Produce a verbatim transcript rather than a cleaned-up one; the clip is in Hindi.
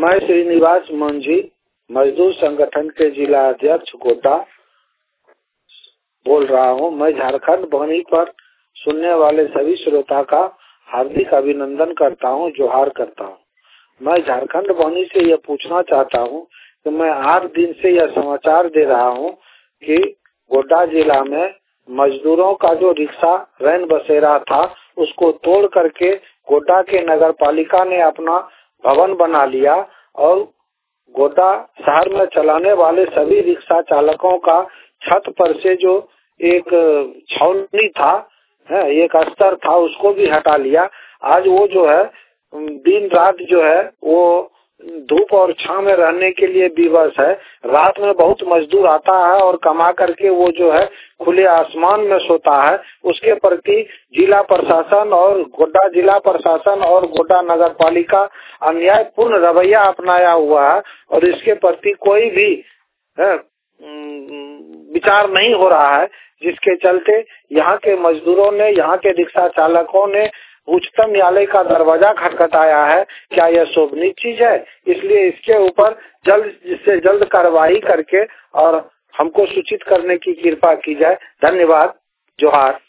मैं श्रीनिवास मंझी मजदूर संगठन के जिला अध्यक्ष गोड्डा बोल रहा हूँ। मैं झारखंड वाणी पर सुनने वाले सभी श्रोता का हार्दिक अभिनंदन करता हूँ, जोहार करता हूँ। मैं झारखंड वाणी से यह पूछना चाहता हूँ कि मैं आठ दिन से यह समाचार दे रहा हूँ कि गोड्डा जिला में मजदूरों का जो रिक्शा रैन बसेरा था उसको तोड़ करके गोड्डा के नगर पालिका ने अपना भवन बना लिया और गोड्डा शहर में चलाने वाले सभी रिक्शा चालकों का छत पर से जो एक छावनी था, एक अस्तर था, उसको भी हटा लिया। आज वो जो है दिन रात जो है वो धूप और छांव में रहने के लिए विवश है। रात में बहुत मजदूर आता है और कमा करके वो जो है खुले आसमान में सोता है। उसके प्रति जिला प्रशासन और गोड्डा जिला प्रशासन और गोड्डा नगर पालिका अन्यायपूर्ण रवैया अपनाया हुआ है और इसके प्रति कोई भी विचार नहीं हो रहा है, जिसके चलते यहाँ के मजदूरों ने, यहाँ के रिक्शा चालकों ने उच्चतम न्यायालय का दरवाजा खटखटाया है। क्या यह शोभनीय चीज है? इसलिए इसके ऊपर जल्द से जल्द कार्रवाई करके और हमको सूचित करने की कृपा की जाए। धन्यवाद, जोहार।